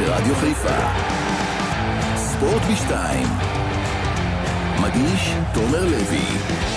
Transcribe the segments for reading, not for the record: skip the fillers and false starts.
ברדיו חיפה. ספורט בשתיים. מגיש תומר לוי.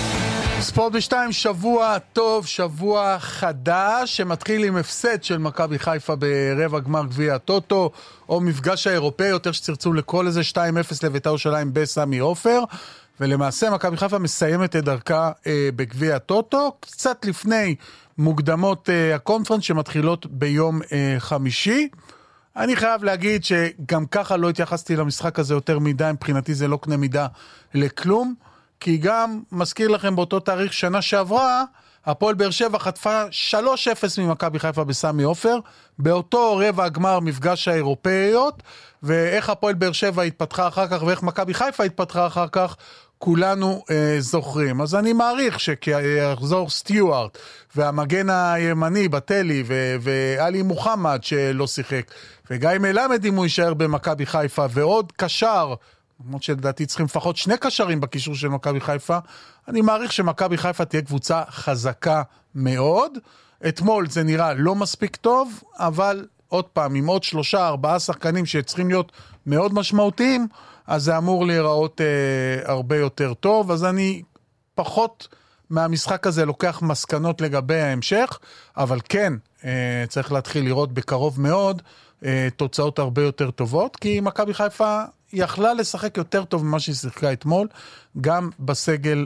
ספורט בשתיים, שבוע טוב, שבוע חדש, שמתחיל עם הפסד של מכבי חיפה ברבע גמר גביע הטוטו, או מפגש האירופאי, יותר שתרצו לקרוא לזה, 2-0 לבית"ר ירושלים בסמי עופר, ולמעשה מכבי חיפה מסיימת את דרכה בגביע הטוטו, קצת לפני מוקדמות הקונפרנס שמתחילות ביום חמישי. אני חייב להגיד שגם ככה לא התייחסתי למשחק הזה יותר מדי, מבחינתי זה לא קנה מידה לכלום, כי גם מזכיר לכם באותו תאריך שנה שעברה, הפועל באר שבע חטפה 3-0 ממכבי חיפה בסמי עופר, באותו רבע הגמר מפגש האירופאיות, ואיך הפועל באר שבע התפתחה אחר כך, ואיך מכבי חיפה התפתחה אחר כך, כולנו זוכרים. אז אני מעריך שיחזור סטיוארט, והמגן הימני בטלי, ואלי מוחמד שלא שיחק, וגיא מלמד אם הוא יישאר במכבי חיפה, ועוד קשר, למרות שלדעתי צריכים לפחות 2 קשרים בקישור של מכבי חיפה, אני מעריך שמכבי חיפה תהיה קבוצה חזקה מאוד. אתמול זה נראה לא מספיק טוב, אבל עוד פעם, עם עוד 3-4 שחקנים שצריכים להיות מאוד משמעותיים, אז זה אמור להיראות הרבה יותר טוב. אז אני פחות מהמשחק הזה לוקח מסקנות לגבי ההמשך, אבל כן, צריך להתחיל לראות בקרוב מאוד תוצאות הרבה יותר טובות, כי מכבי חיפה יכלה לשחק יותר טוב ממה שהיא שיחקה אתמול, גם בסגל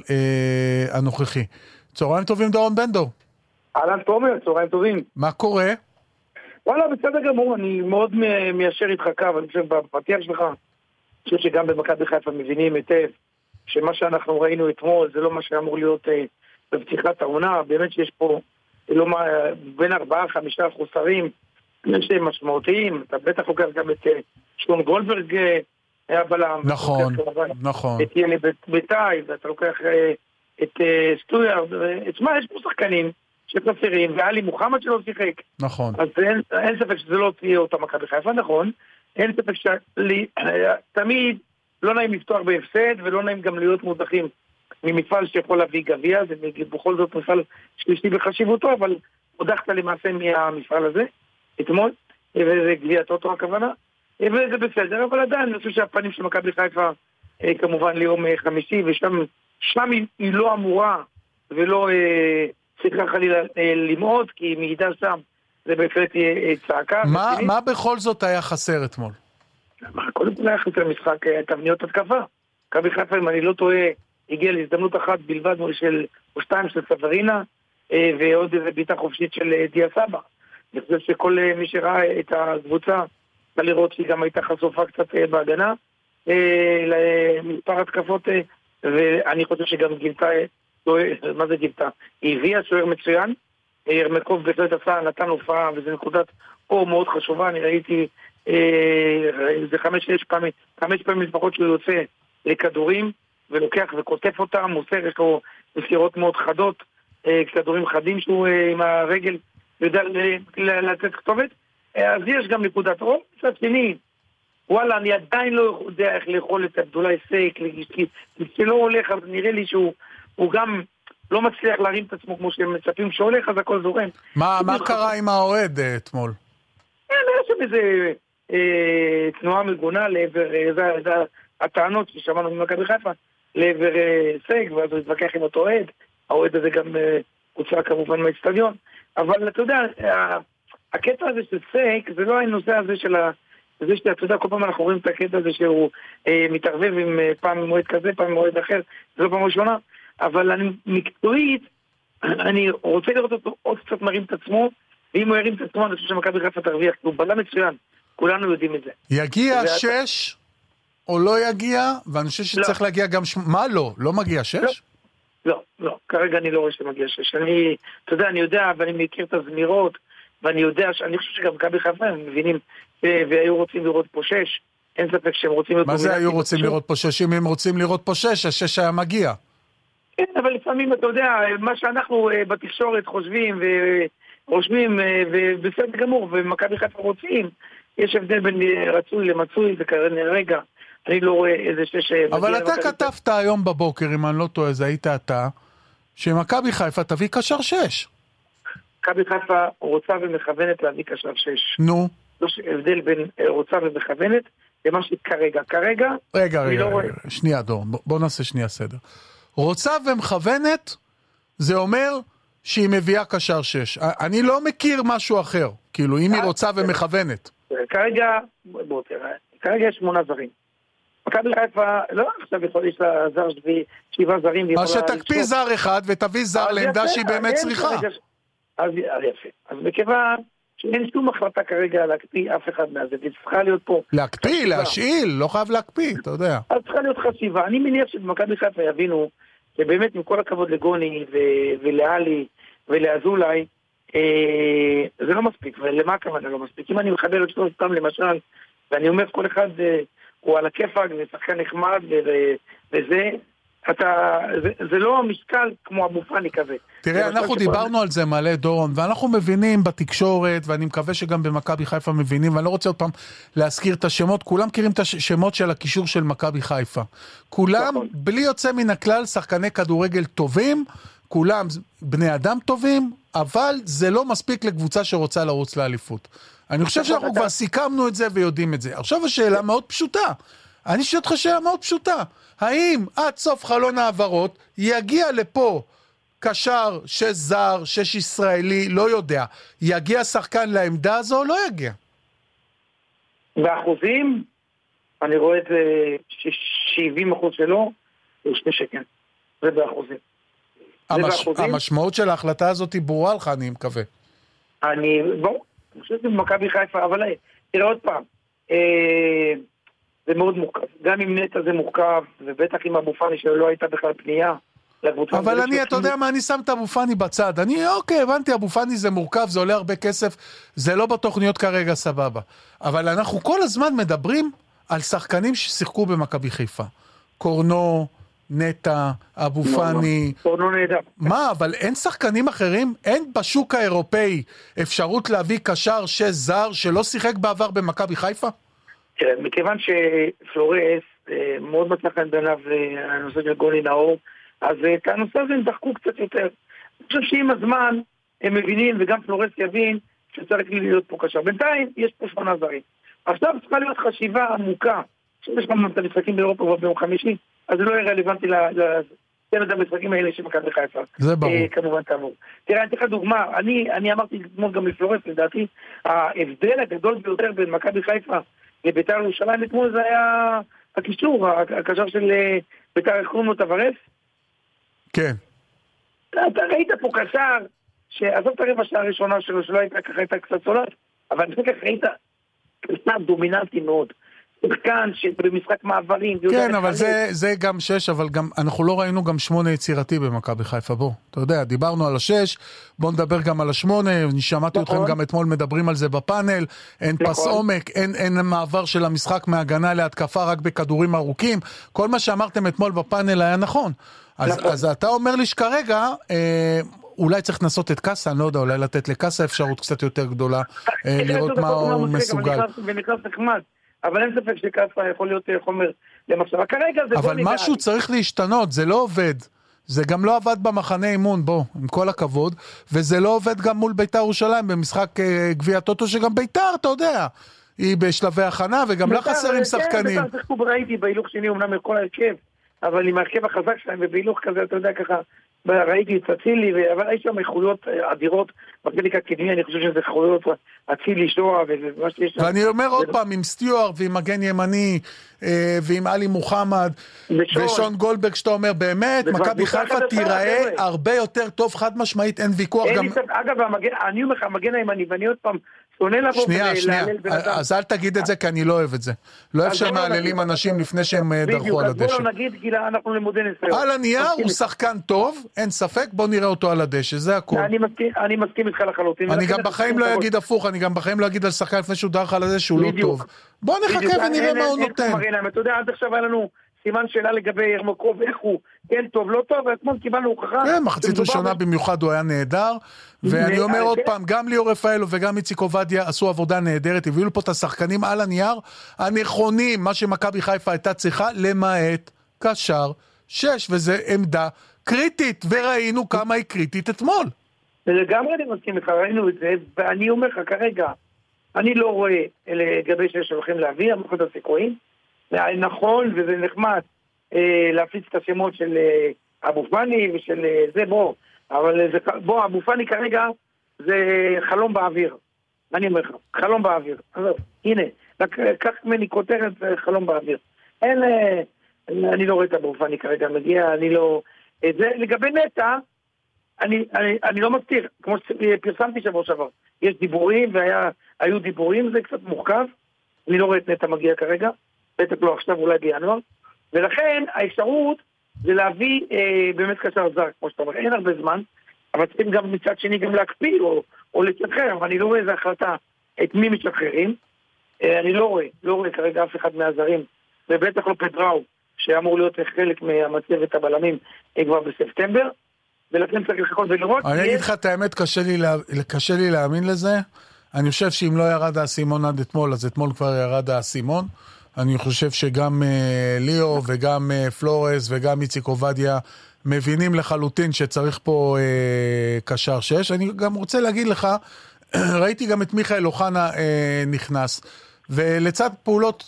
הנוכחי. צהריים טובים דורון בנדור. אהלן תומר, צהריים טובים. מה קורה? וואלה, בסדר גמור, אני מאוד מיישר איתך קו, אני חושב בפתיח שלך, אני חושב שגם במכבי חיפה מבינים היטב, שמה שאנחנו ראינו אתמול זה לא מה שאמור להיות בפתיחת העונה, באמת שיש פה לא, בין 4-5 חוסרים, שהם משמעותיים, אתה בטח לוקח גם את שלום גולדברג, היה בלם. נכון, נכון. את יני ביטאי, ואתה לוקח את סטויארד, תשמע, יש פה שחקנים שחסרים, ואלי מוחמד שלא שיחק. נכון. אז אין ספק שזה לא תהיה אותה מכבי חיפה, נכון. אין ספק שתמיד לא נעים לפתוח בהפסד, ולא נעים גם להיות מודחים ממפעל שיכול להביא גביע, זה בכל זאת מפעל שלישי בחשיבותו, אבל הודחת למעשה מהמפעל הזה, אתמול, וזה גביע הטוטו הכוונה. וזה בסדר, אבל עדיין אני חושב שהפנים של מכבי חיפה כמובן ליום חמישי, ושם היא לא אמורה ולא צריכה חלילה למעוד, כי היא מעידה שם, זה בהחלט צעקה. מה בכל זאת היה חסר אתמול? קודם כל היה חסר משחק תבניות התקפה. מכבי חיפה, אם אני לא טועה, הגיע להזדמנות אחת בלבד או 2 של סברינה, ועוד איזה ביטה חופשית של דיה סבא. אני חושב שכל מי שראה את הקבוצה לראות שהיא גם הייתה חשופה קצת בהגנה למספר התקפות, ואני חושב שגם גילתה, מה זה גילתה? היא הביאה שוער מצוין, ירמקוב בהחלט עשה, נתן הופעה, וזו נקודת אור מאוד חשובה. אני ראיתי זה 5 פעמים לפחות שהוא יוצא לכדורים ולוקח וכותף אותם, מוסר, יש לו מסירות מאוד חדות, כדורים חדים שהוא עם הרגל יודע לצאת כתובת. אז יש גם נקודת אור. מצד שני, וואלה, אני עדיין לא יודע איך לאכול את הגדולה סייק, כי שלא הולך, אז נראה לי שהוא גם לא מצליח להרים את עצמו כמו שהם מצפים שהולך, אז הכל זורם. מה קרה עם האוהד אתמול? יש שם איזה תנועה מגונה לעבר, זה הטענות ששמענו ממכבי חיפה, לעבר סייק, ואז הוא התווכח עם אותו אוהד. האוהד הזה גם הוצא כמובן מהאצטדיון. אבל אתה יודע, הקטע הזה של סייק, זה לא הנושא הזה של זה שאתה יודע, כל פעם אנחנו רואים את הקטע הזה שהוא מתערבב עם פעם עם מועד כזה, פעם עם מועד אחר, זה לא פעם ראשונה, אבל אני מקצועית, אני רוצה לראות אותו עוד קצת מרים את עצמו, ואם הוא ירים את עצמו, אני חושב שמכבי חיפה תרוויח, כי הוא בלם מצוין, כולנו יודעים את זה. יגיע 6 או לא יגיע, ואני חושב שצריך להגיע גם מה לא? לא מגיע 6? לא, כרגע אני לא רואה שמגיע 6. אתה יודע, אני יודע, ואני מכיר את הזמירות, ואני יודע, אני חושב שגם מכבי חיפה הם מבינים, והיו רוצים לראות פה 6, אין ספק שהם רוצים לראות פה 6. מה זה היו רוצים לראות פה 6? אם הם רוצים לראות פה 6, 6 היה מגיע. כן, אבל לפעמים אתה יודע, מה שאנחנו בתקשורת חושבים ורושמים, ובסדר גמור, ומכבי חיפה רוצים, יש הבדל בין רצוי למצוי, וכרגע אני לא רואה איזה 6... אבל אתה כתבת היום בבוקר, אם אני לא טועה, זה היית אתה, שמכבי חיפה תביא קשר 6. מכבי חיפה רוצה ומכוונת להביא קשר 6. נו. יש הבדל בין רוצה ומכוונת, למה שכרגע. רגע, שנייה דור, בוא נעשה שנייה סדר. רוצה ומכוונת, זה אומר שהיא מביאה קשר 6. אני לא מכיר משהו אחר, כאילו, אם היא רוצה ומכוונת. כרגע, בוא תראה, כרגע יש 8 זרים. מכבי חיפה, לא עכשיו יכול יש לה זר 7 זרים. אז שתקפיא זר אחד ותביא זר לעמדה שהיא באמת צריכה. אז יפה. אז מכיוון שאין שום החלטה כרגע להקפיא אף אחד מהזה, צריכה להיות פה... להקפיא, להשאיל, לא חייב להקפיא, אתה יודע. אז צריכה להיות חשיבה. אני מניח שבמכבי חיפה יבינו שבאמת עם כל הכבוד לגוני ולאלי ולאזולאי, זה לא מספיק. ולמה הכוונה לא מספיק? אם אני מחבר את שלו סתם למשל, ואני אומר כל אחד הוא על הכיפק ושחקן נחמד וזה... זה לא משקל כמו המופני כזה. תראה, אנחנו דיברנו על זה מלא דורון, ואנחנו מבינים בתקשורת, ואני מקווה שגם במכבי חיפה מבינים, ואני לא רוצה עוד פעם להזכיר את השמות, כולם מכירים את השמות של הקישור של מכבי חיפה. כולם, בלי יוצא מן הכלל, שחקני כדורגל טובים, כולם בני אדם טובים, אבל זה לא מספיק לקבוצה שרוצה לרוץ לאליפות. אני חושב שאנחנו כבר סיכמנו את זה ויודעים את זה. עכשיו השאלה מאוד פשוטה. אני שואל אותך שאלה מאוד פשוטה. האם עד סוף חלון העברות יגיע לפה קשר 6 זר, 6 ישראלי, לא יודע, יגיע שחקן לעמדה הזו או לא יגיע? באחוזים, אני רואה את 70% שלו, הוא 2 שכן. זה באחוזים. המשמעות של ההחלטה הזאת היא ברורה לך, אני מקווה. אני חושב שזה מכבי חיפה, אבל תראה עוד פעם, זה מאוד מורכב. גם עם נטע זה מורכב, ובטח עם אבו פאני שלא הייתה בכלל פנייה. אבל אתה יודע מה, אני שם את אבו פאני בצד. אוקיי, הבנתי, אבו פאני זה מורכב, זה עולה הרבה כסף, זה לא בתוכניות כרגע סבבה. אבל אנחנו כל הזמן מדברים על שחקנים ששיחקו במכבי חיפה. קורנו, נטע, אבו פאני. קורנו נטע. מה, אבל אין שחקנים אחרים? אין בשוק האירופאי אפשרות להביא קשר 6 זר שלא שיחק בעבר במכבי חיפה? מכיוון שפלורס מאוד מצא חן בעיניו הנושא של גולי נאור, אז את הנושא הזה הם דחקו קצת יותר. אני חושב שעם הזמן הם מבינים, וגם פלורס יבין, שצריך להיות פה קשר. בינתיים יש פה 8 זרים. עכשיו צריכה להיות חשיבה עמוקה. עכשיו יש גם את המשחקים באירופה ביום חמישי, אז זה לא יהיה רלוונטי לצמד המשחקים האלה של מכבי חיפה. זה ברור. כמובן תעבור. תראה, אני אתן לך דוגמה, אני אמרתי אתמול גם לפלורס, לדעתי, ההבדל הגדול ביותר בין מכבי חיפה לביתר ירושלים אתמול זה היה הקישור, הקשר של ביתר קוראים לו טוורס. כן. אתה ראית פה קשר, שעזוב את הרבע שעה הראשונה שלו, שלא הייתה ככה, הייתה קצת צולת, אבל אני חושב ראית קשר דומיננטי מאוד. שחקן שבמשחק מעברים. כן, אבל זה גם 6, אבל גם, אנחנו לא ראינו גם 8 יצירתי במכבי חיפה, בוא. אתה יודע, דיברנו על 6, בוא נדבר גם על 8, אני שמעתי אתכם גם אתמול מדברים על זה בפאנל, אין פס עומק, אין מעבר של המשחק מהגנה להתקפה רק בכדורים ארוכים, כל מה שאמרתם אתמול בפאנל היה נכון. אז אתה אומר לי שכרגע, אולי צריך לנסות את קאסה, אני לא יודע, אולי לתת לקאסה אפשרות קצת יותר גדולה, לראות מה הוא מסוגל. ונכנס נחמד. אבל אין ספק שקאסה יכול להיות חומר למחשבה. כרגע זה אבל משהו צריך להשתנות, זה לא עובד. זה גם לא עבד במחנה אימון, בוא, עם כל הכבוד, וזה לא עובד גם מול ביתר ירושלים במשחק גביע טוטו, שגם ביתר, אתה יודע, היא בשלבי הכנה, וגם לה חסרים שחקנים. ביתר שיחקו ראיתי בהילוך שני, אומנם מכל ההרכב, אבל עם ההרכב החזק שלהם, ובהילוך כזה, אתה יודע ככה, ראיתי את אצילי, אבל יש שם איכויות אדירות, בחלק הקדמי, אני חושב שזה איכויות אצילי, שואה, ומה שיש... ואני אומר עוד פעם, עם סטיוארט ועם מגן ימני, ועם אלי מוחמד, ושון גולדברג, שאתה אומר, באמת, מכבי חיפה תיראה הרבה יותר טוב, חד משמעית, אין ויכוח גם... אגב, אני אומר לך, המגן הימני, ואני עוד פעם... שנייה, אז אל תגיד את זה, כי אני לא אוהב את זה. לא אוהב שהם מעללים אנשים לפני שהם דרכו על הדשא. בדיוק, אז בוא לא נגיד, כי אנחנו למודי ניסיון. על הנייר הוא שחקן טוב, אין ספק, בוא נראה אותו על הדשא, זה הכל. אני מסכים איתך לחלוטין. אני גם בחיים לא אגיד הפוך, אני גם בחיים לא אגיד על שחקן לפני שהוא דרך על הדשא שהוא לא טוב. בוא נחכה ונראה מה הוא נותן. אתה יודע, עד עכשיו היה לנו סימן שאלה לגבי ירמקוב, איך הוא, כן טוב, לא טוב, ואתמול קיבלנו הוכחה. כן, מחצית ראשונה במיוחד הוא היה נהדר, ואני אומר עוד פעם, גם ליאור רפאלו וגם איציק עובדיה עשו עבודה נהדרת, הביאו פה את השחקנים על הנייר הנכונים, מה שמכבי חיפה הייתה צריכה, למעט קשר 6, וזה עמדה קריטית, וראינו כמה היא קריטית אתמול. ולגמרי אני מסכים לך, ראינו את זה, ואני אומר לך כרגע, אני לא רואה לגבי שיש הולכים להביא, המחוז הסיכויים. נכון, וזה נחמד להפיץ את השמות של אבו פאני ושל זה, אבל אבו פאני כרגע זה חלום באוויר. אני אומר לך, חלום באוויר. אז הנה, כך ממני כותרת חלום באוויר. אני לא רואה את אבו פאני כרגע מגיע, אני לא... זה לגבי נטע, אני לא מסתיר, כמו שפרסמתי שבוע שעבר. יש דיבורים והיו דיבורים, זה קצת מורכב. אני לא רואה את נטע מגיע כרגע, בטח לא עכשיו, אולי בינואר. ולכן האפשרות זה להביא באמת קשר זר, כמו שאתה אומר, אין הרבה זמן, אבל צריכים גם מצד שני גם להקפיא או לשחרר, אבל אני לא רואה איזו החלטה את מי משחררים. אני לא רואה כרגע אף אחד מהזרים, ובטח לא פדראו, שאמור להיות חלק מהמצבת הבלמים כבר בספטמבר, ולכן צריך לחכות ולראות. אני אגיד לך את האמת, קשה לי להאמין לזה. אני חושב שאם לא ירד האסימון עד אתמול, אז אתמול כבר ירד האסימון. אני חושב שגם ליאו וגם פלורס וגם איציק עובדיה מבינים לחלוטין שצריך פה קשר 6. אני גם רוצה להגיד לך, ראיתי גם את מיכאל אוחנה נכנס, ולצד פעולות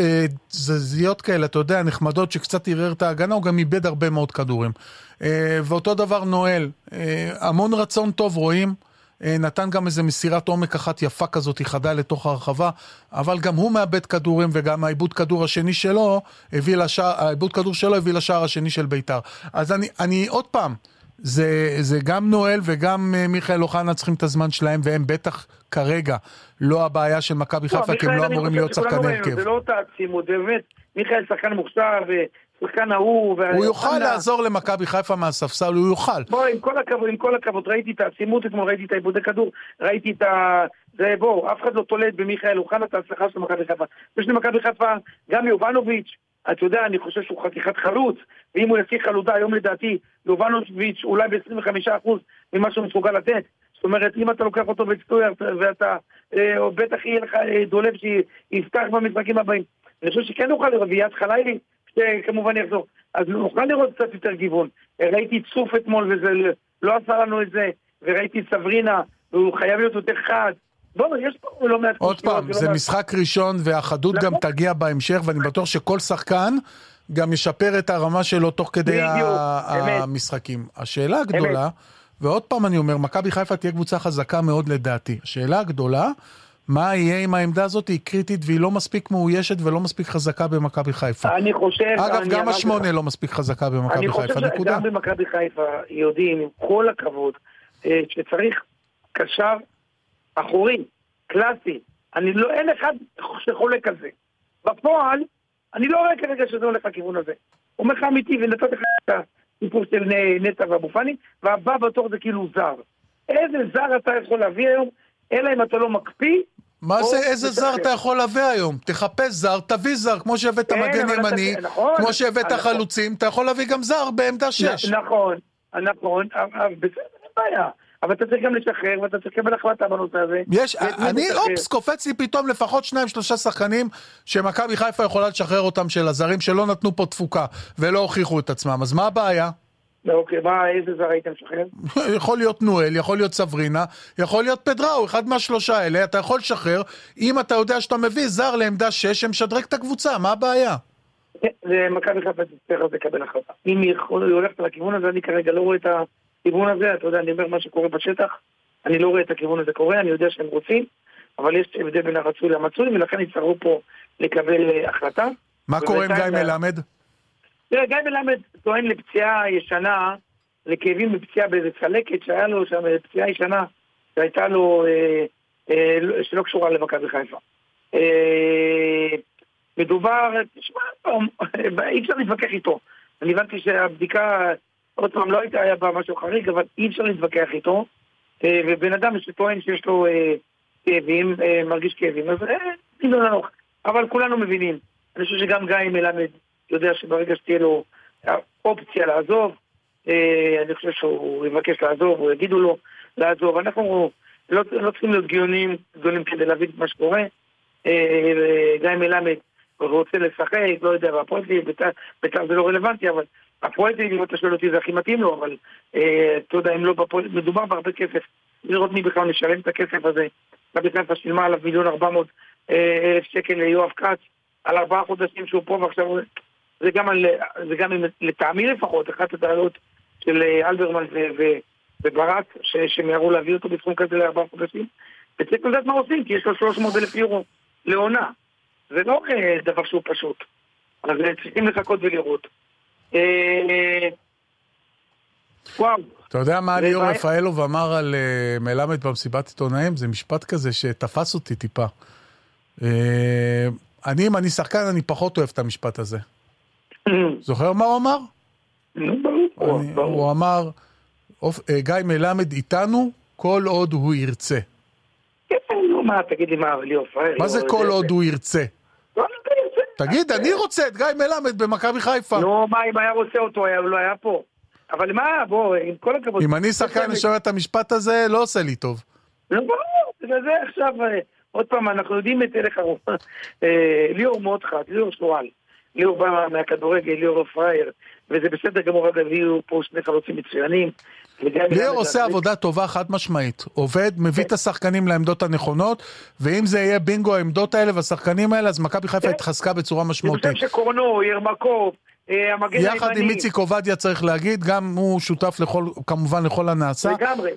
זזיות כאלה, אתה יודע, נחמדות שקצת ערער את ההגנה, הוא גם איבד הרבה מאוד כדורים. ואותו דבר נועל, המון רצון טוב רואים, נתן גם איזה מסירת עומק אחת יפה כזאת, חדה לתוך הרחבה, אבל גם הוא מאבד כדורים, וגם העיבוד כדור השני שלו הביא לשער השני של ביתר. אז אני עוד פעם, זה גם נועל וגם מיכאל אוחנה צריכים את הזמן שלהם, והם בטח כרגע לא הבעיה של מכבי חיפה, כי הם לא אמורים להיות שחקני הרכב. זה לא תעצימות, באמת, מיכאל שחקן מוכשר ושחקן ההוא. הוא יוכל לעזור למכבי חיפה מהספסל, הוא יוכל. עם כל הכבוד, ראיתי את העצימות, ראיתי את העיבודי כדור, ראיתי את אף אחד לא תולד במיכאל אוחנה את ההצלחה של מכבי חיפה. יש למכבי חיפה גם יובנוביץ', אתה יודע, אני חושב שהוא חתיכת חלוץ, ואם הוא יציא חלודה, היום לדעתי, יובנוביץ' אולי ב-25% ממה שהוא מסוגל לתת. זאת אומרת, אם אתה לוקח אותו בצטויר, ואתה, או בטח יהיה לך דולב שיפתח במשחקים הבאים. אני חושב שכן נוכל לראות, ויד חלילי, שכמובן יחזור. אז נוכל לראות קצת יותר גיוון. ראיתי צוף אתמול, וזה לא עשה לנו את זה, וראיתי סברינה, והוא חייב להיות יותר חד. יש פה לא מעט... עוד פעם, זה משחק ראשון, והחדות גם תגיע בהמשך, ואני בטוח שכל שחקן גם ישפר את הרמה שלו תוך כדי המשחקים. השאלה הגדולה, ועוד פעם אני אומר, מכבי חיפה תהיה קבוצה חזקה מאוד לדעתי. השאלה הגדולה, מה יהיה עם העמדה הזאת? היא קריטית והיא לא מספיק מאוישת ולא מספיק חזקה במכבי חיפה. אני חושב... אגב, גם השמונה לא מספיק חזקה במכבי חיפה, נקודה. אני חושב שגם במכבי חיפה יודעים, עם כל הכבוד, שצריך קשר אחורי, קלאסי. אין אחד שחולק על זה. בפועל, אני לא רואה כרגע שזה הולך לכיוון הזה. הוא אומר אמיתי, ונתת לך את הסיפור של נטע ואבו פאני, והבא בתור זה כאילו זר. איזה זר אתה יכול להביא היום, אלא אם אתה לא מקפיא. מה זה איזה זר אתה יכול להביא היום? תחפש זר, תביא זר, כמו שהבאת מגן ימני, כמו שהבאת חלוצים, אתה יכול להביא גם זר בעמדה 6. נכון, בסדר, אין בעיה. אבל אתה צריך גם לשחרר, ואתה צריך לקבל החלטה בנושא הזה. אני קופץ לי פתאום לפחות 2-3 שחקנים שמכבי חיפה יכולה לשחרר אותם של הזרים שלא נתנו פה תפוקה ולא הוכיחו את עצמם. אז מה הבעיה? אוקיי, איזה זר הייתם לשחרר? יכול להיות נואל, יכול להיות סברינה, יכול להיות פדראו, אחד מהשלושה האלה, אתה יכול לשחרר, אם אתה יודע שאתה מביא זר לעמדה 6 שמשדרג את הקבוצה, מה הבעיה? מכבי חיפה תצטרך לקבל החלטה. אם היא הולכת לכיוון הזה, אני כרגע לא רואה את הכיוון הזה, אתה יודע, אני אומר מה שקורה בשטח, אני לא רואה את הכיוון הזה קורה, אני יודע שהם רוצים, אבל יש הבדל בין הרצוי למצוי, ולכן יצטרכו פה לקבל החלטה. מה קורה עם גיא מלמד? גיא מלמד טוען לפציעה ישנה, לכאבים בפציעה באיזה צלקת שהיה לו שם, פציעה ישנה, שהייתה לו, שלא קשורה למכבי חיפה. מדובר, אי אפשר להתווכח איתו. אני הבנתי שהבדיקה, עוד פעם לא הייתה בה משהו חריג, אבל אי אפשר להתווכח איתו, ובן אדם שטוען שיש לו כאבים, מרגיש כאבים, אז אין לו ננוח. אבל כולנו מבינים. אני חושב שגם גיא מלמד יודע שברגע שתהיה לו אופציה לעזוב, אני חושב שהוא יבקש לעזוב, או יגידו לו לעזוב. אנחנו לא צריכים להיות גדולים כדי להבין מה שקורה. גיא מלמד רוצה לשחק, לא יודע, והפועל בית"ר זה לא רלוונטי, אבל הפועל אם אתה שואל אותי זה הכי מתאים לו, אבל אתה יודע, אם לא בפועל, מדובר בהרבה כסף, לראות מי בכלל משלם את הכסף הזה, מכבי חיפה שילמה עליו 1,400,000 שקל ליואב כץ, על 4 חודשים שהוא פה, ועכשיו זה גם לטעמי לפחות, אחת הטענות של אלברמן וברק, שמיהרו להביא אותו בסכום כזה ל4 חודשים, וצריך לדעת מה עושים, כי יש לו 300,000 יורו לעונה. זה לא דבר שהוא פשוט. אז צריכים לחכות ולראות. וואו. אתה יודע מה ליאור רפאלוב אמר על מלמד במסיבת עיתונאים? זה משפט כזה שתפס אותי טיפה. אם אני שחקן, אני פחות אוהב את המשפט הזה. זוכר מה הוא אמר? הוא אמר, גיא מלמד איתנו כל עוד הוא ירצה. מה, תגיד לי מה, ליאור רפאלוב? מה זה כל עוד הוא ירצה? תגיד, אני רוצה את גיא מלמד במכבי חיפה. נו, מה, אם היה רוצה אותו, הוא לא היה פה. אבל מה, בוא, עם כל הכבוד... אם אני שחקן לשאול את המשפט הזה, לא עושה לי טוב. לא, בגלל זה עכשיו, עוד פעם, אנחנו יודעים את הלך הרוב. ליאור מאוד חד, ליאור שואל. ליאור בא מהכדורגל, ליאור פרייר, וזה בסדר גמור, אגב, יהיו פה שני חלוצים מצוינים. ליאור עושה עבודה טובה חד משמעית. עובד, מביא את השחקנים לעמדות הנכונות, ואם זה יהיה בינגו העמדות האלה והשחקנים האלה, אז מכבי חיפה התחזקה בצורה משמעותית. אני חושב שקורנו, ירמקוב, יחד עם איציק עובדיה צריך להגיד, גם הוא שותף כמובן לכל הנעשה,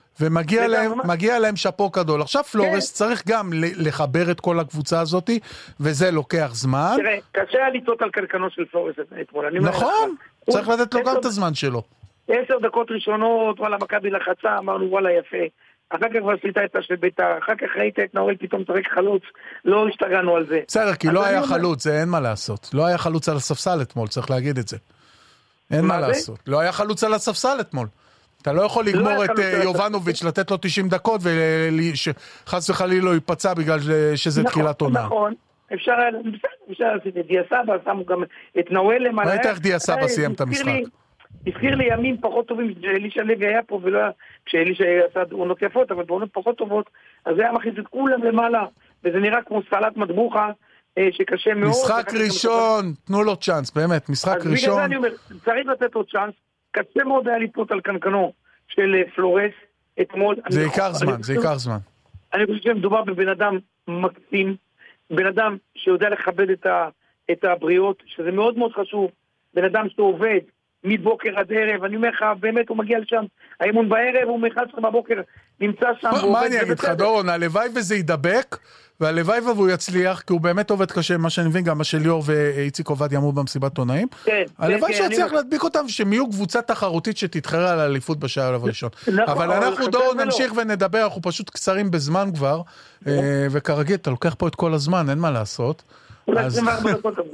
ומגיע להם שפו גדול. עכשיו פלורס צריך גם לחבר את כל הקבוצה הזאת, וזה לוקח זמן. תראה, קשה היה לטעות על קלקנו של פלורס אתמול. נכון, צריך לתת לו גם את הזמן שלו. 10 דקות ראשונות, וואלה, מכבי לחצה, אמרנו וואלה יפה. אחר כך כבר עשית את של בית"ר, אחר כך ראית את נאורל פתאום תרק חלוץ, לא השתגענו על זה. בסדר, כי לא היה חלוץ, זה אין מה לעשות. לא היה חלוץ על הספסל אתמול, צריך להגיד את זה. אין מה לעשות. לא היה חלוץ על הספסל אתמול. אתה לא יכול לגמור את יובנוביץ' לתת לו 90 דקות, וחס וחלילה לא ייפצע בגלל שזה תחילת עונה. נכון, אפשר לעשות את דיה סבא, שמו גם את נאורל למעלה. ראית איך דיה סבא סיים את המשחק. הזכיר לי ימים פחות טובים, שאלישע לוי היה פה, ולא היה, כשאלישע עשה עונות יפות, אבל בעונות פחות טובות, אז זה היה מכניס את כולם למעלה, וזה נראה כמו סלט מטבוחה, שקשה מאוד. משחק ראשון, תנו לו צ'אנס, באמת, משחק ראשון. בגלל זה אני אומר, צריך לתת לו צ'אנס, קשה מאוד היה ליפות על קנקנו של פלורס אתמול. זה ייקח זמן, זה ייקח זמן. אני חושב שמדובר בבן אדם מקסים, בן אדם שיודע לכבד את הבריאות, שזה מאוד מאוד חשוב, בן אדם שעובד, מבוקר עד ערב, אני אומר לך, באמת הוא מגיע לשם, האימון בערב, הוא מ-11 בבוקר נמצא שם. מה אני אגיד לך, דורון, הלוואי וזה ידבק, והלוואי והוא יצליח, כי הוא באמת עובד קשה, מה שאני מבין, גם מה שליאור ואיציק עובדיה אמרו במסיבת עיתונאים. הלוואי שיצליח להדביק אותם, שהם יהיו קבוצה תחרותית שתתחרה על האליפות בשלב הראשון. אבל אנחנו דורון נמשיך ונדבר, אנחנו פשוט קצרים בזמן כבר, וכרגיל, אתה לוקח פה את כל הזמן, אין מה לעשות. אולי 24 דקות הזמן.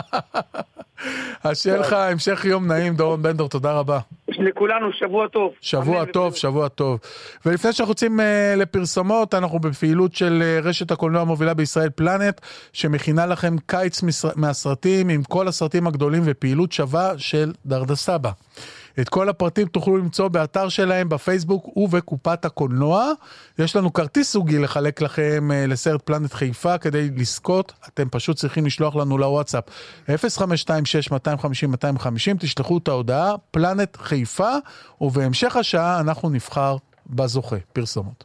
אז שיהיה לך המשך יום נעים, דורון בנדור, תודה רבה. לכולנו שבוע טוב. שבוע טוב, שבוע טוב. ולפני שאנחנו רוצים לפרסומות, אנחנו בפעילות של רשת הקולנוע המובילה בישראל פלנט, שמכינה לכם קיץ מהסרטים עם כל הסרטים הגדולים ופעילות שווה של דרדסבא. את כל הפרטים תוכלו למצוא באתר שלהם, בפייסבוק ובקופת הקולנוע. יש לנו כרטיס סוגי לחלק לכם לסרט פלנט חיפה, כדי לזכות, אתם פשוט צריכים לשלוח לנו לוואטסאפ 0526-250-250, תשלחו את ההודעה, פלנט חיפה, ובהמשך השעה אנחנו נבחר בזוכה. פרסומות.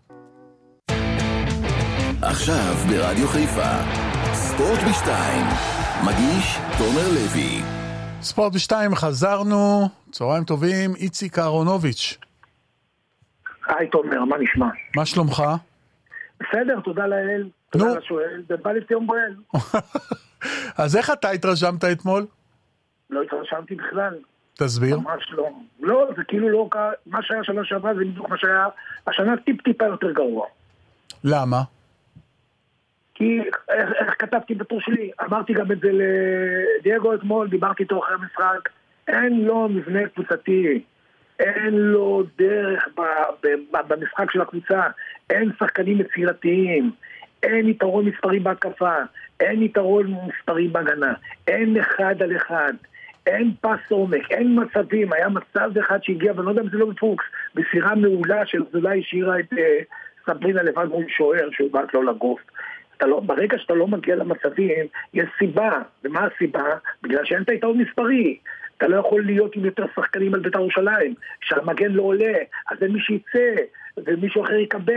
עכשיו ברדיו חיפה, ספורט בשתיים, מגיש תומר לוי. ספורט בשתיים, חזרנו, צהריים טובים, איציק אהרונוביץ'. היי תומר, מה נשמע? מה שלומך? בסדר, תודה לאל, תודה לשואל, זה בא לציון בועל. אז איך אתה התרשמת אתמול? לא התרשמתי בכלל. תסביר. ממש לא. לא, זה כאילו לא, מה שהיה שנה שעברה זה בדיוק מה שהיה, השנה טיפה יותר גרוע. למה? כי איך כתבתי בטור שלי, אמרתי גם את זה לדייגו אתמול, דיברתי איתו אחרי המשחק, אין לו מבנה קבוצתי, אין לו דרך במשחק של הקבוצה, אין שחקנים יצירתיים, אין יתרון מספרים בהתקפה, אין יתרון מספרים בהגנה, אין אחד על אחד, אין פס עומק, אין מצבים, היה מצב אחד שהגיע, ואני לא יודע אם זה לא בפוקס, בסירה מעולה של אולי השאירה את סברינה לבד מול שוער שהוא באת לו לגוף. ברגע שאתה לא מגיע למצבים, יש סיבה. ומה הסיבה? בגלל שאין את היתרון מספרי. אתה לא יכול להיות עם יותר שחקנים על בית"ר ירושלים. כשהמגן לא עולה, אז אין מי שיצא, ומישהו אחר יקבל.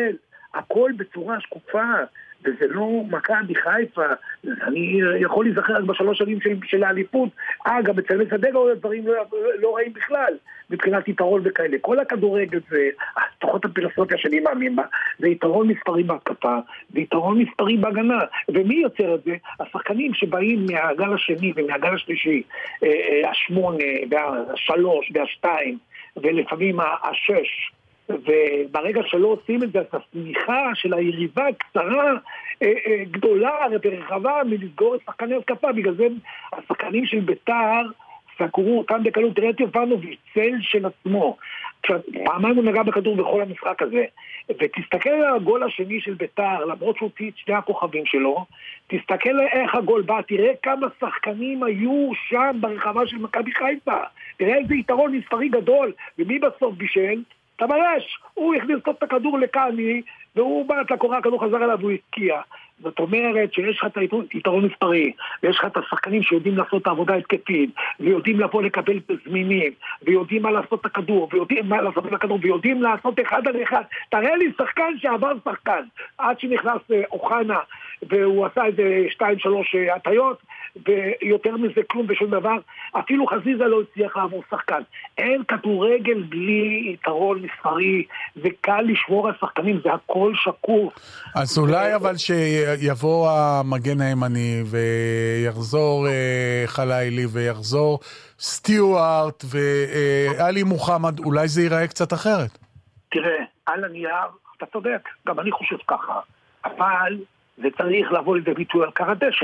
הכל בצורה שקופה, וזה לא מכבי חיפה. אני יכול להיזכר רק בשלוש שנים של האליפות, גם אצל מסדגה עוד דברים לא רעים בכלל, מבחינת יתרון וכאלה. כל הכדורגל זה, לפחות הפילוסופיה שאני מאמין בה, זה יתרון מספרי בהתקפה, ויתרון מספרי בהגנה. ומי יוצר את זה? השחקנים שבאים מהגל השני ומהגל השלישי, השמונה, והשלוש, והשתיים, ולפעמים השש, וברגע שלא עושים את זה, אז הסמיכה של היריבה קצרה, גדולה ורחבה מלסגור את שחקני התקפה. בגלל זה השחקנים של בית"ר סגרו אותם בקלות. תראה את יובנוביץ', צל של עצמו, פעמיים הוא נגע בכדור בכל המשחק הזה, ותסתכל על הגול השני של בית"ר, למרות שהוא הוציא את שני הכוכבים שלו, תסתכל איך הגול בא, תראה כמה שחקנים היו שם ברחבה של מכבי חיפה, תראה איזה יתרון מספרי גדול, ומי בסוף בישל? תמרש, הוא הכניס את הכדור לקני, והוא בא את לקורה, הכדור חזר אליו והוא התקיע. זאת אומרת שיש לך את היתרון מספרי, ויש לך את השחקנים שיודעים לעשות את העבודה התקפית, ויודעים לבוא לקבל בזמינים, ויודעים מה לעשות את הכדור, ויודעים מה לעשות את הכדור, ויודעים לעשות אחד על אחד. תראה לי שחקן שעבר שחקן, עד שנכנס אוחנה, והוא עשה איזה 2-3 הטיות, ויותר מזה כלום ושום דבר. אפילו חזיזה לא הצליח לעבור שחקן. אין כדורגל בלי יתרון מספרי, זה קל לשמור על שחקנים, זה הכל שקוף. אז אולי אבל שיבוא המגן הימני ויחזור חלילי ויחזור סטיוארט ואלי מוחמד, אולי זה ייראה קצת אחרת. תראה, על הנייר אתה צודק, גם אני חושב ככה, אבל זה צריך לבוא לידי ביטוי על קר הדשא,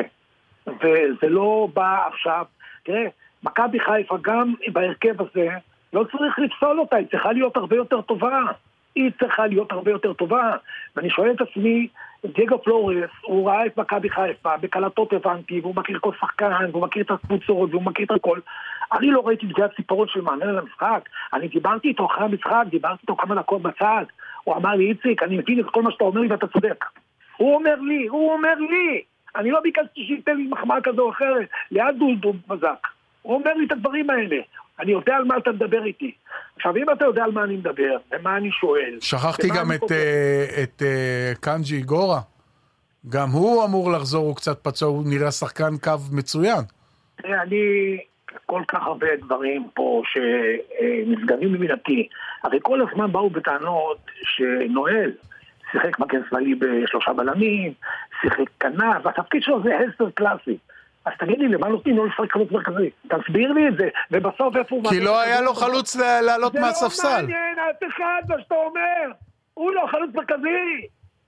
וזה לא בא עכשיו. תראה, מכבי חיפה גם בהרכב הזה לא צריך לפסול אותה, היא צריכה להיות הרבה יותר טובה, היא צריכה להיות הרבה יותר טובה. ואני שואל את עצמי, דייגו פלורס, הוא ראה את מכבי חיפה בקלטות הבנתי, והוא מכיר כל שחקן, והוא מכיר את הקבוצות, והוא מכיר את הכל. אני לא ראיתי את זה הציפורות של מאמן על המשחק. אני דיברתי איתו אחרי המשחק, דיברתי איתו כמה דקות בצד, הוא אמר לי, איציק, אני מבין את כל מה שאתה אומר לי ואתה צודק. הוא אומר לי, אני לא ביקשתי שייתן לי מחמאה כזו או אחרת, ליד דולדום מזק. הוא אומר לי את הדברים האלה. אני יודע על מה אתה מדבר איתי. עכשיו, אם אתה יודע על מה אני מדבר, ומה אני שואל... שכחתי גם את קנג'י גורה. גם הוא אמור לחזור, הוא קצת פצוע, הוא נראה שחקן קו מצוין. אני... כל כך הרבה דברים פה שנסגנים ממינתי. הרי כל הזמן באו בטענות שנואל שיחק מגן שמאלי בשלושה בלמים, שיחק כנף, והתפקיד שלו זה 10 קלאסי. אז תגיד לי, למה נותנים לא לשחק חלוץ מרכזי? תסביר לי את זה, ובסוף איפה הוא... כי לא היה לו חלוץ לעלות מהספסל. זה לא מעניין, אף אחד מה שאתה אומר. הוא לא חלוץ מרכזי.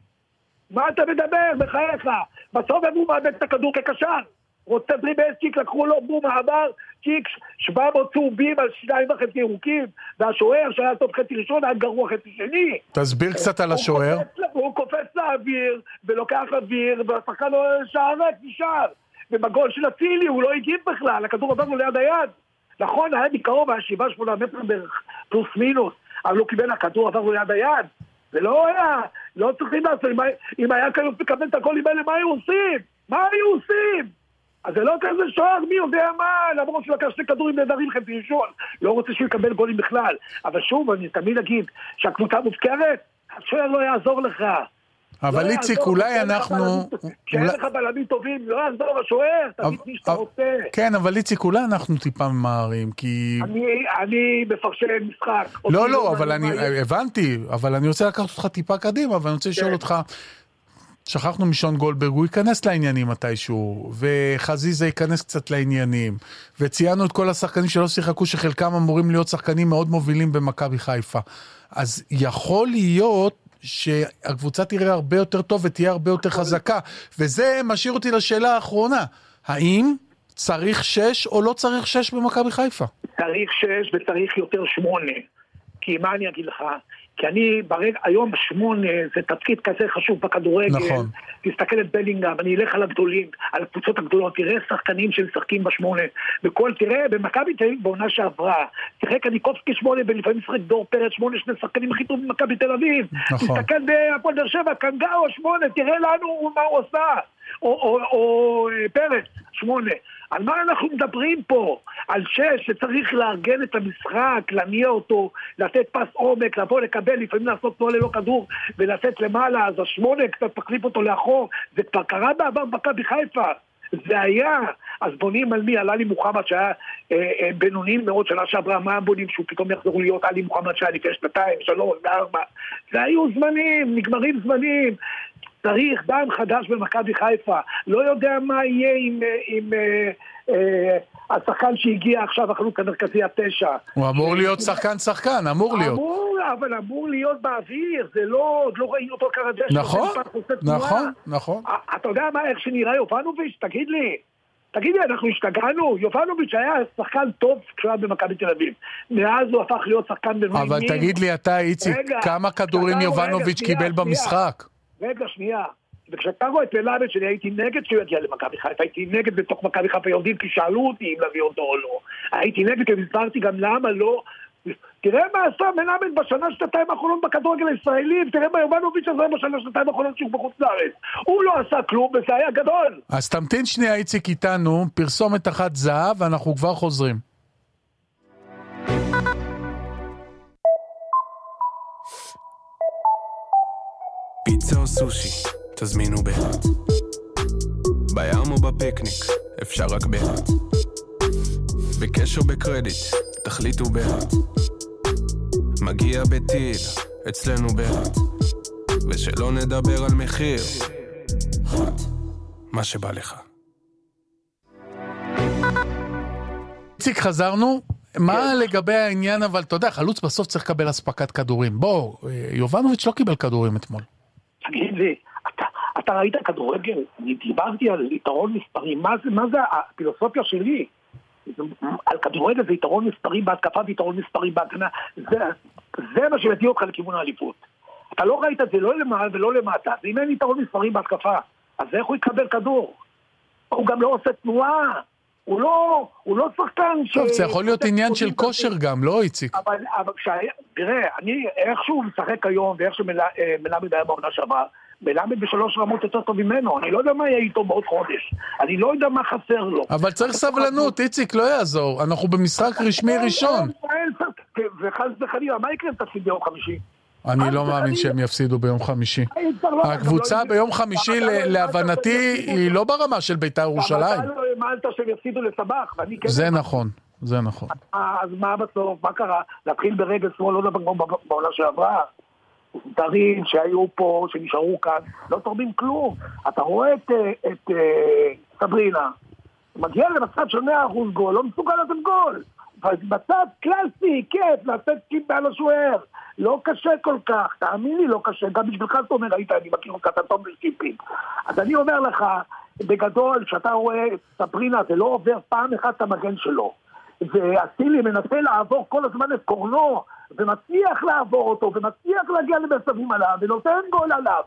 מה אתה מדבר? בחייך. בסוף איפה הוא מאבד את הכדור כקשר. רוצה דריבל צ'יק, לקחו לו בום העבר, צ'יק 700 צהובים על 2.5 ירוקים, והשוער שהיה טוב חצי ראשון, היה גרוע חצי שני. תסביר קצת על השוער. הוא קופץ לאוויר, ולוקח אוויר, והשחקן שערק נשאר. ובגול של הצילי הוא לא הגיב בכלל, הכדור עבר לו ליד היד. נכון, היה מקרוב, היה 7-8 מטר בערך, פלוס מינוס, אבל הוא קיבל, הכדור עבר לו ליד היד. זה לא היה, לא צריכים לעשות, אם היה כאן לקבל את הגולים האלה, מה היו עושים? מה היו עושים? אז זה לא כזה שוער, מי יודע מה, למרות שהוא לקח שני כדורים נהדרים חצי ראשון, לא רוצה שהוא יקבל גולים בכלל. אבל שוב, אני תמיד אגיד שהקבוצה מופקרת, השוער לא יעזור לך. אבל איציק, אולי אנחנו... כשאין לך בלמים טובים, לא יעזור לשוער, תמיד מי שאתה רוצה. כן, אבל איציק, אולי אנחנו טיפה ממהרים, כי... אני מפרשן משחק. לא, אבל אני הבנתי, אבל אני רוצה לקחת אותך טיפה קדימה, ואני רוצה לשאול אותך... שכחנו משון גולדברג, הוא ייכנס לעניינים מתישהו, וחזיזה ייכנס קצת לעניינים, וציינו את כל השחקנים שלא שיחקו, שחלקם אמורים להיות שחקנים מאוד מובילים במכבי חיפה. אז יכול להיות שהקבוצה תראה הרבה יותר טוב ותהיה הרבה יותר חזקה, וזה משאיר אותי לשאלה האחרונה, האם צריך 6 או לא צריך 6 במכבי חיפה? צריך 6 וצריך יותר 8, כי מה אני אגיד לך? כי אני היום 8 זה תפקיד כזה חשוב בכדורגל. נכון. תסתכל את בלינגהאם, אני אלך על הגדולים, על הקבוצות הגדולות, תראה שחקנים שמשחקים ב8, תראה במכבי תל אביב בעונה שעברה, שיחק קניקובסקי 8 ולפעמים משחק דור פרץ 8, שני שחקנים הכי טובים במכבי תל אביב. נכון. תסתכל בהפועל באר שבע, קנגאו 8, תראה לנו מה הוא עושה, או פרץ 8. על מה אנחנו מדברים פה? על שצריך לארגן את המשחק, להניע אותו, לתת פס עומק, לבוא לקבל, לפעמים לעשות תנועה ללא כדור ולתת למעלה, אז השמונה קצת תחליף אותו לאחור. זה כבר קרה בעבר במכבי חיפה. זה היה. אז בונים על מי? על עלי מוחמד שהיה בינוניים מאוד שנה שעברה, מה בונים שהוא פתאום יחזור להיות עלי מוחמד שהיה לפני 2, 3, 4. זה היו זמנים, נגמרים זמנים. צריך דם חדש במכבי חיפה. לא יודע מה יהיה עם השחקן שהגיע עכשיו, החלוץ המרכזי 9. הוא אמור להיות שחקן, אמור להיות. אבל אמור להיות באוויר, זה לא ראינו אותו קרדש. נכון. אתה יודע מה, איך שנראה יובנוביץ'? תגיד לי, אנחנו השתגענו? יובנוביץ' היה שחקן טוב כשהיה במכבי תל אביב. מאז הוא הפך להיות שחקן בינוני. אבל תגיד לי אתה, איציק, כמה כדורים יובנוביץ' קיבל במשחק? רגע, שנייה. וכשאתה רואה את מלמד שלי, הייתי נגד שהוא יגיע למכבי חיפה, הייתי נגד בתוך מכבי חיפה יורדים, כי שאלו אותי אם להביא אותו או לא. הייתי נגד, והסברתי גם למה לא. תראה מה עשה מלמד בשנה שנתיים האחרונות בכדורגל הישראלי, תראה מה יובנוביץ' עשה בשנה שנתיים האחרונות שהוא בחוץ לארץ. הוא לא עשה כלום, וזה היה גדול. אז תמתין שנייה, איציק, איתנו, פרסומת אחת זהב, ואנחנו כבר חוזרים. פיצה או סושי, תזמינו בהאט. בים או בפיקניק, אפשר רק בהאט. בקש או בקרדיט, תחליטו בהאט. מגיע בטיל, אצלנו בהאט. ושלא נדבר על מחיר, האט, מה שבא לך. איציק, חזרנו. מה לגבי העניין, אבל אתה יודע, חלוץ בסוף צריך לקבל הספקת כדורים. בוא, יובנוביץ' לא קיבל כדורים אתמול. תגיד לי, אתה ראית כדורגל? אני דיברתי על יתרון מספרי. מה זה הפילוסופיה שלי? על כדורגל זה יתרון מספרי בהתקפה ויתרון מספרי בהגנה. זה מה שמביא אותך לכיוון האליפות. אתה לא ראית את זה לא למעלה ולא למטה. ואם אין יתרון מספרי בהתקפה, אז איך הוא יקבל כדור? הוא גם לא עושה תנועה. הוא לא שחקן טוב, זה יכול להיות עניין של כושר גם, לא איציק? אבל תראה, אני איכשהו משחק היום, ואיך שמלמד היה בעונה שעברה, מלמד בשלוש רמות יותר טוב ממנו, אני לא יודע מה יהיה איתו בעוד חודש, אני לא יודע מה חסר לו. אבל צריך סבלנות, איציק, לא יעזור, אנחנו במשחק רשמי ראשון. וחס וחלילה, מה יקרה אם תפסיד ביום חמישי? אני לא מאמין שהם יפסידו ביום חמישי. הקבוצה ביום חמישי, להבנתי, היא לא ברמה של בית"ר ירושלים. אתה לא האמנת שהם יפסידו לסבח, ואני כן... זה נכון, זה נכון. אז מה בסוף, מה קרה? להתחיל ברגל שמאל, לא דבר בעונה שעברה. דברים שהיו פה, שנשארו כאן, לא תורמים כלום. אתה רואה את סברינה, מגיע למצב של 100% גול, לא מסוגל לתת גול. מצב קלאסי, כיף, לתת קיפ מעל השוער. לא קשה כל כך, תאמין לי, לא קשה. גם בשבילך אתה אומר, אני מכיר אותך, אתה טוב בקיפים. אז אני אומר לך, בגדול, שאתה רואה סברינה, זה לא עובר פעם אחת את המגן שלו. והסילי מנסה לעבור כל הזמן את קורנו, ומצליח לעבור אותו, ומצליח להגיע למצבים עליו, ונותן גול עליו.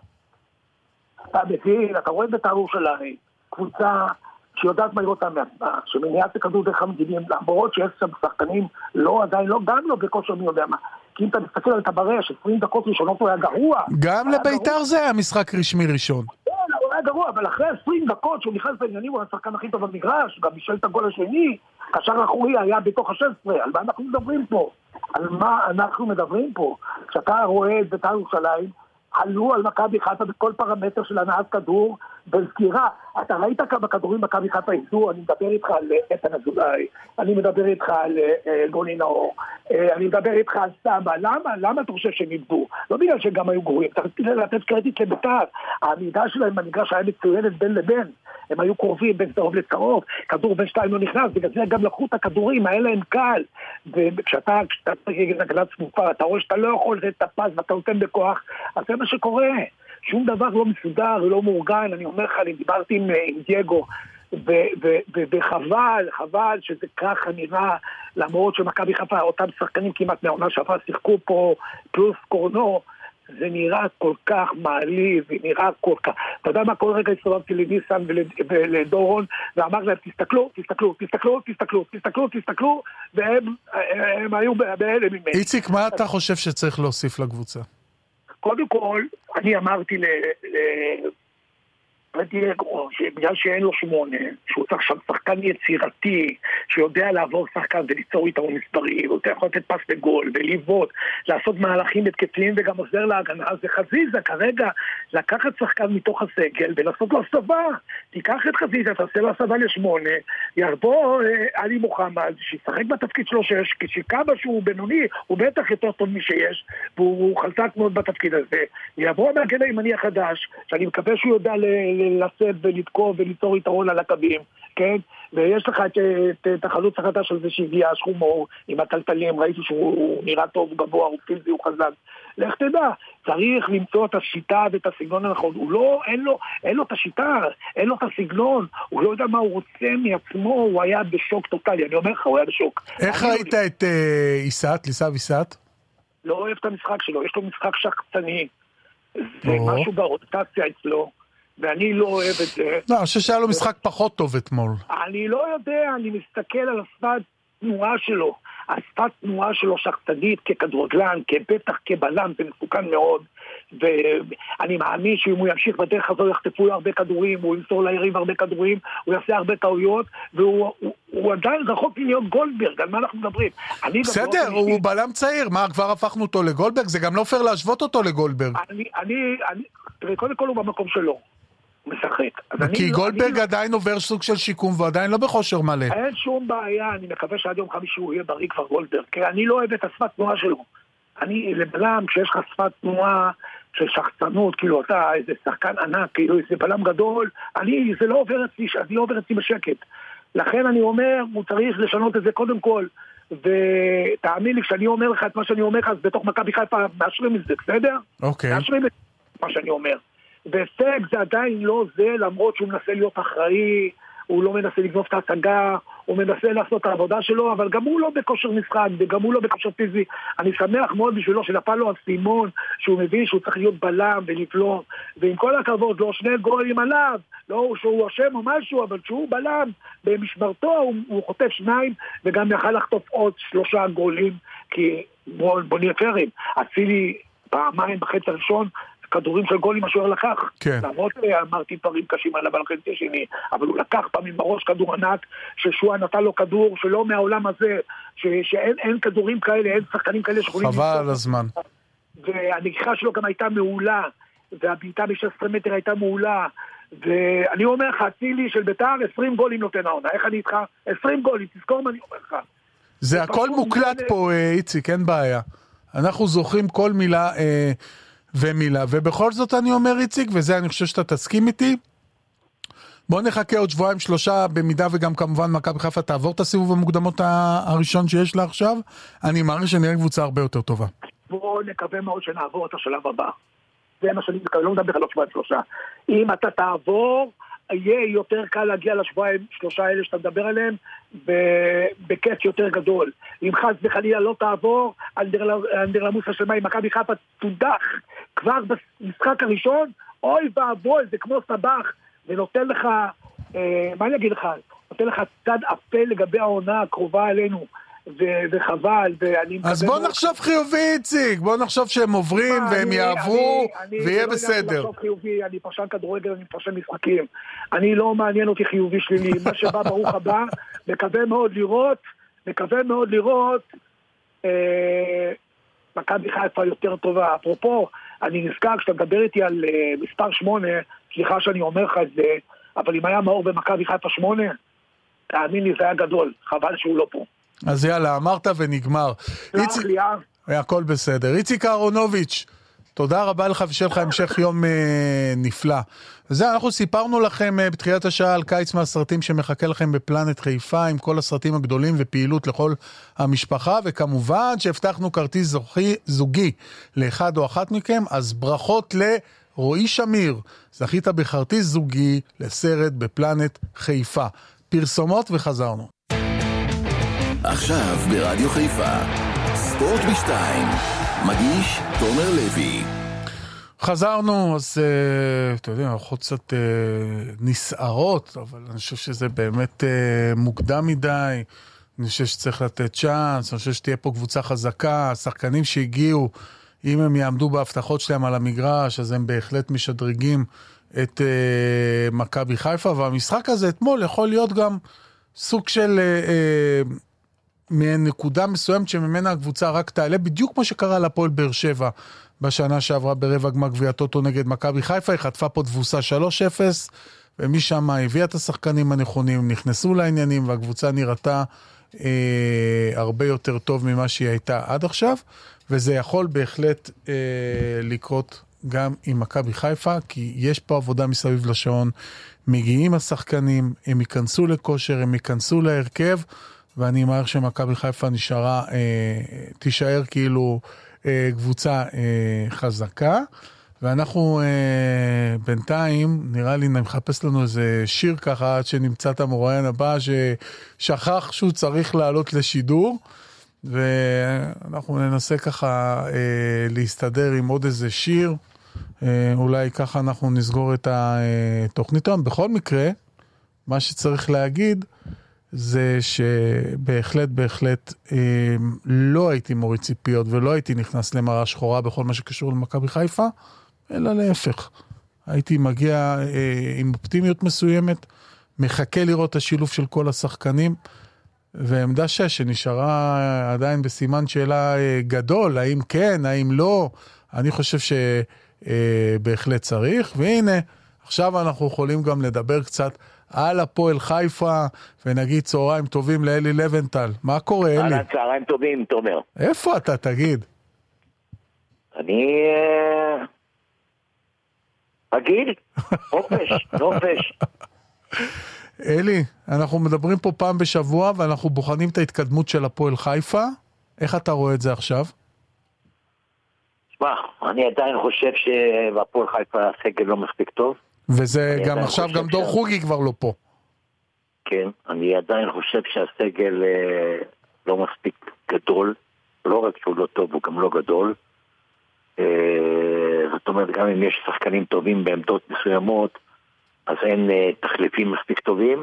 אתה מבין, אתה רואה בית"ר ירושלים, קבוצה שיודעת מה היא אותה מעצמה, שמניעת הכדור דרך המגינים, למרות שיש שם שחקנים, לא עדיין, לא, גם לא בכושר מי יודע מה. כי אם אתה מסתכל על תברש, 20 דקות ראשונות הוא היה גרוע. גם לבית"ר זה היה משחק רשמי ראשון. הוא היה גרוע, אבל אחרי 20 דקות שהוא נכנס בעניינים, הוא היה השחקן הכי טוב במגרש, גם בישל את הגול השני, קשר אחורי היה בתוך ה-16, על מה אנחנו מדברים פה? על מה אנחנו מדברים פה? כשאתה רואה את בית"ר ירושלים, עלו על מכבי חיפה בכל פרמטר של הנעת כדור וסגירה. אתה ראית כמה כדורים מכבי חיפה איזו? אני מדבר איתך על איתן אזולאי, אני מדבר איתך על גוני נאור, אני מדבר איתך על סבא. למה אתה חושב שהם איבדו? לא בגלל שגם היו גרועים, אתה רציתי לתת קרדיט לבית"ר. העמידה שלהם במגרש היה מצוינת בין לבין, הם היו קרובים בין קרוב לקרוב, כדור בין שתיים לא נכנס, בגלל זה גם לקחו את הכדורים, האלה הם קל. וכשאתה תגיד נגלת סמופה, אתה רואה שאתה לא יכול לתת את הפס ואתה נותן בכוח, אז זה מה שקורה. שום דבר לא מסודר, לא מאורגן. אני אומר לך, אני דיברתי עם דייגו, וחבל שזה ככה נראה, למרות שמכבי חיפה, אותם שחקנים כמעט מהעונה שעברה שיחקו פה פלוס קורנו, זה נראה כל כך מעליב, זה נראה כל כך... אתה יודע מה, כל רגע הסתובבתי לניסן ולדורון, ואמר להם, תסתכלו, והם היו בהלם ממני. איציק, מה אתה חושב שצריך להוסיף לקבוצה? קודם כל, אני אמרתי דייגו, בגלל שאין לו 8, שהוא צריך שם שחקן יצירתי, שיודע לעבור שחקן וליצור איתו מספרים, הוא יכול לתת פס לגול, ולבעוט, לעשות מהלכים התקפיים וגם עוזר להגנה. אז זה חזיזה כרגע, לקחת שחקן מתוך הסגל ולעשות לו הסבה. תיקח את חזיזה, תעשה לו הסבה ל8, ירבו עלי מוחמד, שישחק בתפקיד שלו כשכמה שהוא בינוני, הוא בטח יותר טוב משיש, והוא חלטק מאוד בתפקיד הזה. יעבור מהגן הימני החדש, שאני מקווה שהוא יודע לצאת ולתקוף וליצור יתרון על הקווים, כן? ויש לך את החלוץ החדש הזה שהגיע, שחומור, עם הטלטלים, ראיתי שהוא נראה טוב, הוא גבוה, הוא פיזי, הוא חזק. לך תדע, צריך למצוא את השיטה ואת הסגנון הנכון. הוא לא, אין לו את השיטה, אין לו את הסגנון, הוא לא יודע מה הוא רוצה מעצמו, הוא היה בשוק טוטלי. אני אומר לך, הוא היה בשוק. איך ראית את ליסב איסת? לא אוהב את המשחק שלו, יש לו משחק שחצני. זה משהו ברוטציה אצלו, ואני לא אוהב את זה. לא, אני חושב שהיה לו משחק פחות טוב אתמול. אני לא יודע, אני מסתכל על השפת תנועה שלו. השפת תנועה שלו שחצנית ככדורגלן, כבטח, כבלם, זה מסוכן מאוד. ואני מאמין שאם הוא ימשיך בדרך הזו, יחטפו לו הרבה כדורים, הוא ימסור ליריב הרבה כדורים, הוא יעשה הרבה טעויות, והוא עדיין רחוק להיות גולדברג, על מה אנחנו מדברים. בסדר, הוא בלם צעיר, מה, כבר הפכנו אותו לגולדברג? זה גם לא פייר להשוות אותו לגולדברג. קודם כל הוא במקום שלו. משחק. כי גולדברג עדיין עובר סוג של שיקום ועדיין לא בכושר מלא. אין שום בעיה, אני מקווה שעד יום חמישי הוא יהיה בריא כבר גולדברג, כי אני לא אוהב את השפת תנועה שלו. אני לבלם, כשיש לך שפת תנועה של שחצנות, כאילו אתה איזה שחקן ענק, כאילו איזה בלם גדול, זה לא עובר אצלי בשקט. לכן אני אומר, הוא צריך לשנות את זה קודם כל, ותאמין לי, כשאני אומר לך את מה שאני אומר לך, אז בתוך מכבי חיפה מאשרים את זה, בסדר? אוקיי. מאשרים את מה שאני אומר. וסג זה עדיין לא זה, למרות שהוא מנסה להיות אחראי, הוא לא מנסה לגנוב את ההצגה, הוא מנסה לעשות את העבודה שלו, אבל גם הוא לא בכושר משחק, וגם הוא לא בכושר פיזי. אני שמח מאוד בשבילו שנפל לו הסימון, שהוא מבין שהוא צריך להיות בלם ולפלום, ועם כל הכבוד, לא 2 גולים עליו, לא שהוא אשם או משהו, אבל שהוא בלם, במשמרתו הוא חוטף 2, וגם יכל לחטוף עוד 3 גולים, כי בוא נהיה פיירים, אצילי פעמיים בחצי הראשון, כדורים של גולים השוער לקח. כן. למרות אמרתי דברים קשים עליו על החצי השני, אבל הוא לקח פעמים בראש כדור ענק, ששועה נתן לו כדור שלא מהעולם הזה, שאין כדורים כאלה, אין שחקנים כאלה שיכולים... חבל על הזמן. והנגיחה שלו גם הייתה מעולה, והבעיטה ב-16 מטר הייתה מעולה, ואני אומר לך, אצילי של בית"ר 20 גולים נותן העונה. איך אני איתך? 20 גולים, תזכור מה אני אומר לך. זה הכל מוקלט פה, איציק, אין בעיה. אנחנו זוכרים כל מילה... ומילה, ובכל זאת אני אומר איציק, וזה אני חושב שאתה תסכים איתי, בוא נחכה עוד 2-3 במידה וגם כמובן מכבי חיפה תעבור את הסיבוב המוקדמות הראשון שיש לה עכשיו, אני מעריך שנראה קבוצה הרבה יותר טובה. בוא נקווה מאוד שנעבור את השלב הבא, זה מה שאני מקווה, לא מדבר על 2-3, אם אתה תעבור, יהיה יותר קל להגיע ל2-3 האלה שאתה מדבר עליהם, בקץ יותר גדול. אם חס וחלילה לא תעבור, אנדרלמוס השלמה עם מכבי חיפה תודח כבר במשחק הראשון, אוי ואבוי, זה כמו סבח, ונותן לך, מה אני אגיד לך? נותן לך צד אפל לגבי העונה הקרובה אלינו, וחבל, אז בוא נחשוב חיובי, איציק, בוא נחשוב שהם עוברים והם יעברו ויהיה בסדר. אני פרשן כדורגל, אני פרשן משחקים, אני לא מעניין אותי חיובי שלילי, מה שבא ברוך הבא, מקווה מאוד לראות מכבי חיפה יותר טובה. אפרופו, אני נזכר כשאתה מדבר איתי על מספר 8, סליחה שאני אומר לך את זה, אבל אם היה מאור במכבי חיפה 8, תאמין לי זה היה גדול, חבל שהוא לא פה. אז יאללה, אמרת ונגמר. הכל בסדר. איציק אהרונוביץ', תודה רבה לך ושיהיה לך המשך יום נפלא. וזה, אנחנו סיפרנו לכם בתחילת השעה על קיץ מהסרטים שמחכה לכם בפלנט חיפה, עם כל הסרטים הגדולים ופעילות לכל המשפחה, וכמובן שהבטחנו כרטיס זוגי לאחד או אחת מכם, אז ברכות לרועי שמיר. זכית בכרטיס זוגי לסרט בפלנט חיפה. פרסומות וחזרנו. עכשיו ברדיו חיפה, ספורט ב2, מגיש תומר לוי. חזרנו, אז אתה יודע, הולכות קצת נסערות, אבל אני חושב שזה באמת מוקדם מדי, אני חושב שצריך לתת צ'אנס, אני חושב שתהיה פה קבוצה חזקה, השחקנים שהגיעו, אם הם יעמדו בהבטחות שלהם על המגרש, אז הם בהחלט משדרגים את מכבי חיפה, והמשחק הזה אתמול יכול להיות גם סוג של מנקודה מסוימת שממנה הקבוצה רק תעלה, בדיוק כמו שקרה להפועל באר שבע בשנה שעברה ברבע גמר גביע הטוטו נגד מכבי חיפה, היא חטפה פה תבוסה 3-0, ומשם הביאה את השחקנים הנכונים, נכנסו לעניינים, והקבוצה נראתה הרבה יותר טוב ממה שהיא הייתה עד עכשיו, וזה יכול בהחלט לקרות גם עם מכבי חיפה, כי יש פה עבודה מסביב לשעון, מגיעים השחקנים, הם ייכנסו לכושר, הם ייכנסו להרכב, ואני מעריך שמכבי חיפה תישאר כאילו קבוצה חזקה, ואנחנו בינתיים, נראה לי, מחפש לנו איזה שיר ככה, עד שנמצא את המוראיין הבא, ששכח שהוא צריך לעלות לשידור, ואנחנו ננסה ככה להסתדר עם עוד איזה שיר, אולי ככה אנחנו נסגור את התוכנית. בכל מקרה, מה שצריך להגיד, זה שבהחלט לא הייתי מוריד ציפיות ולא הייתי נכנס למראה שחורה בכל מה שקשור למכבי חיפה, אלא להפך. הייתי מגיע עם אופטימיות מסוימת, מחכה לראות את השילוב של כל השחקנים, ועמדה 6 שנשארה עדיין בסימן שאלה גדול, האם כן, האם לא, אני חושב שבהחלט צריך, והנה, עכשיו אנחנו יכולים גם לדבר קצת על הפועל חיפה, ונגיד צהריים טובים לאלי לבנטל. מה קורה, אלי? צהריים טובים, תומר. איפה אתה, תגיד? אני רגיל, נופש. אלי, אנחנו מדברים פה פעם בשבוע, ואנחנו בוחנים את ההתקדמות של הפועל חיפה. איך אתה רואה את זה עכשיו? שמע, אני עדיין חושב שהפועל חיפה הסגל לא מספיק טוב. וזה גם עכשיו, גם דור חוגי כבר לא פה. כן, אני עדיין חושב שהסגל לא מספיק גדול. לא רק שהוא לא טוב, הוא גם לא גדול. זאת אומרת, גם אם יש שחקנים טובים בעמדות מסוימות, אז אין תחליפים מספיק טובים.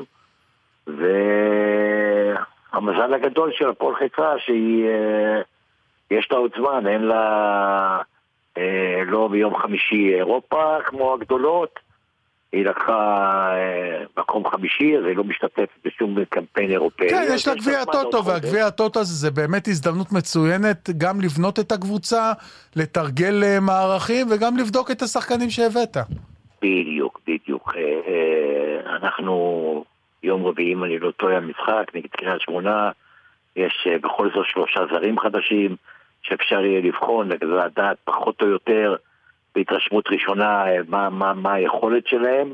והמזל הגדול של הפועל חיפה, שיש לה עוד זמן, אין לה לא ביום חמישי אירופה כמו הגדולות, היא לקחה מקום חמישי, אז היא לא משתתפת בשום קמפיין אירופאי. כן, יש לה גביע הטוטו, והגביע הטוטו זה באמת הזדמנות מצוינת גם לבנות את הקבוצה, לתרגל מערכים, וגם לבדוק את השחקנים שהבאת. בדיוק. אנחנו יום רביעי, אם אני לא טועה, המשחק נגד קריית שמונה, יש בכל זאת 3 זרים חדשים, שאפשר יהיה לבחון, לדעת פחות או יותר, בהתרשמות ראשונה, מה היכולת שלהם.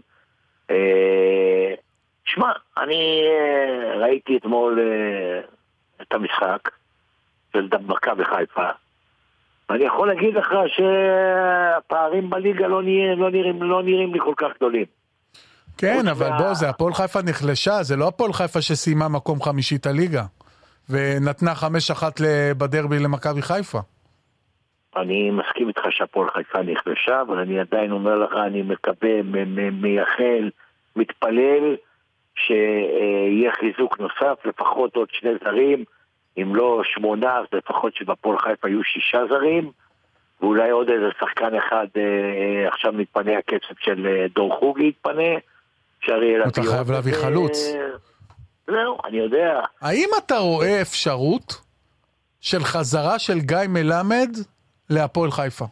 שמע, אני ראיתי אתמול את המשחק של מכבי בחיפה, ואני יכול להגיד לך שהפערים בליגה לא נראים לי כל כך גדולים. כן, אבל בוא, זה הפועל חיפה נחלשה, זה לא הפועל חיפה שסיימה מקום חמישית הליגה, ונתנה 5-1 בדרבי למכבי חיפה. אני מסכים איתך שהפועל חיפה נחלשה, אבל אני עדיין אומר לך, אני מקווה, מייחל, מתפלל, שיהיה חיזוק נוסף, לפחות עוד 2 זרים, אם לא 8, אז לפחות שבפועל חיפה יהיו 6 זרים, ואולי עוד איזה שחקן אחד, עכשיו מתפנה הקצב של דור חוגי יתפנה, אתה חייב להביא חלוץ. זהו, אני יודע. האם אתה רואה אפשרות של חזרה של גיא מלמד להפועל חיפה?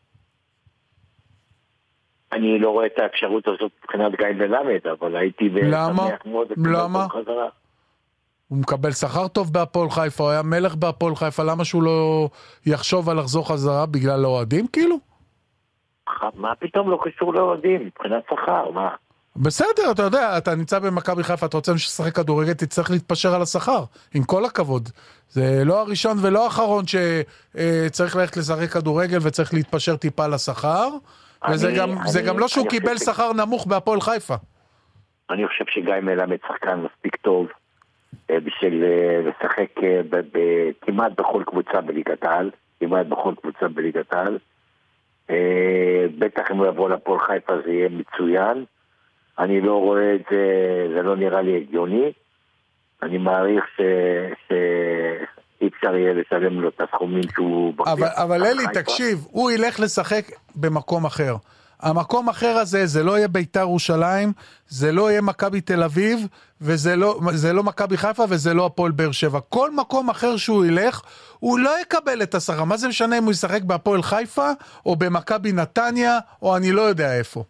אני לא רואה את האפשרות הזאת מבחינת גיא מלמד, אבל הייתי שמח מאוד לקבל חזרה. הוא מקבל שכר טוב בהפועל חיפה, הוא היה מלך בהפועל חיפה, למה שהוא לא יחשוב על לחזור חזרה בגלל האוהדים כאילו? מה פתאום לא קשור לאוהדים מבחינת שכר, מה? בסדר, אתה יודע, אתה נמצא במכבי חיפה, אתה רוצה ששחק כדורגל, תצטרך להתפשר על השכר, עם כל הכבוד. זה לא הראשון ולא האחרון שצריך ללכת לשחק כדורגל וצריך להתפשר טיפה על השכר, וזה גם לא שהוא קיבל שכר נמוך בהפועל חיפה. אני חושב שגיא מלמד שחקן מספיק טוב בשביל לשחק כמעט בכל קבוצה בליגת העל, בטח אם הוא יבוא לפועל חיפה זה יהיה מצוין. אני לא רואה את זה, זה לא נראה לי הגיוני. אני מעריך שאי אפשר יהיה לשלם לו את הסכומים שהוא... אבל אלי, תקשיב, הוא ילך לשחק במקום אחר. המקום אחר הזה, זה לא יהיה ביתר ירושלים, זה לא יהיה מכבי תל אביב, וזה לא מכבי חיפה, וזה לא הפועל באר שבע. כל מקום אחר שהוא ילך, הוא לא יקבל את השכר. מה זה משנה אם הוא ישחק בהפועל חיפה, או במכבי נתניה, או אני לא יודע איפה.